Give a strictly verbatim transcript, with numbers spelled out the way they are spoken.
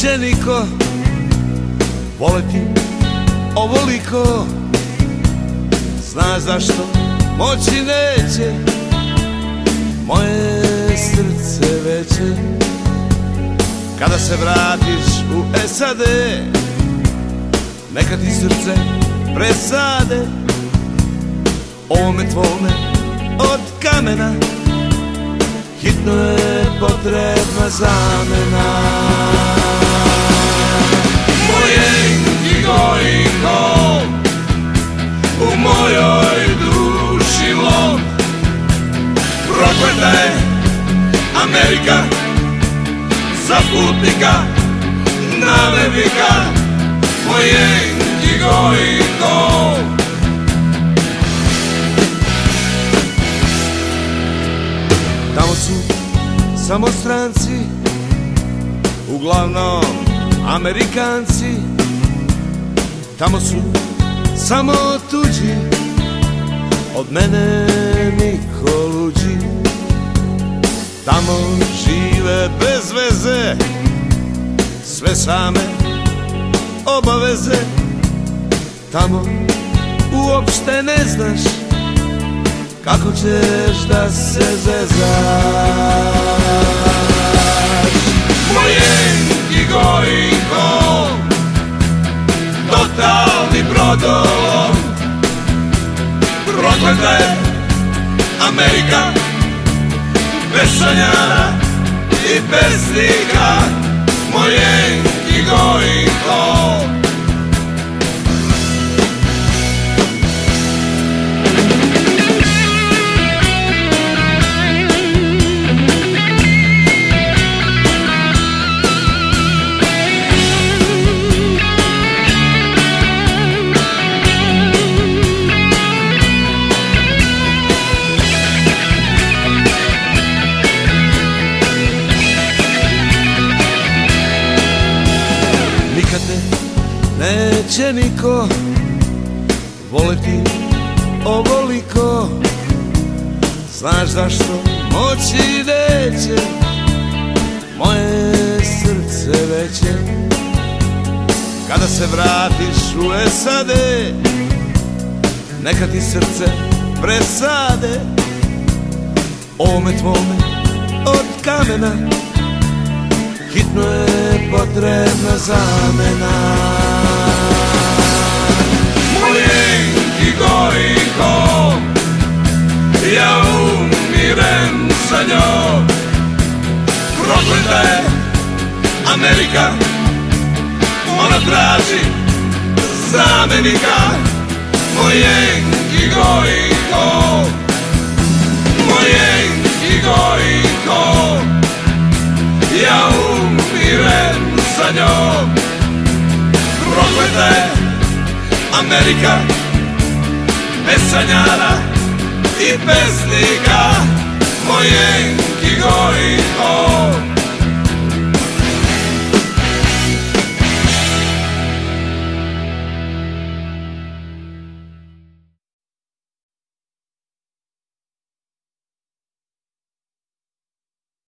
neće niko voleti ovoliko. Znaš zašto moći neće moje srce veće. Kada se vratiš u S A D, neka ti srce presade. Ovome tvome od kamena hitno je potrebna zamena. Moje going home, u mojoj duši lom. Prokleta je Amerika, za putnika namernika. Moje going home. Tamo su samo stranci, uglavnom Amerikanci. Tamo su samo tuđi, od mene niko luđi. Tamo žive bez veze, sve same obaveze. Tamo uopšte ne znaš kako ćeš da se zezaš. Moje going home, totalni brodolom. Prokleta je Amerika, bez sanjara i pesnika. Moje going home. Nikad te neće niko voleti ovoliko. Znaš zašto moći neće moje srce veće. Kada se vratiš u S A D, neka ti srce presade. Ovome tvome od kamena hitno je potrebna zamena. Moje going home, ja umirem sa njom. Prokleta je Amerika, ona traži zamenika. Moje going home, moje going home, ja umirem sa njom. Prokleta je Amerika, bez sanjara i pesnika. Moje going home.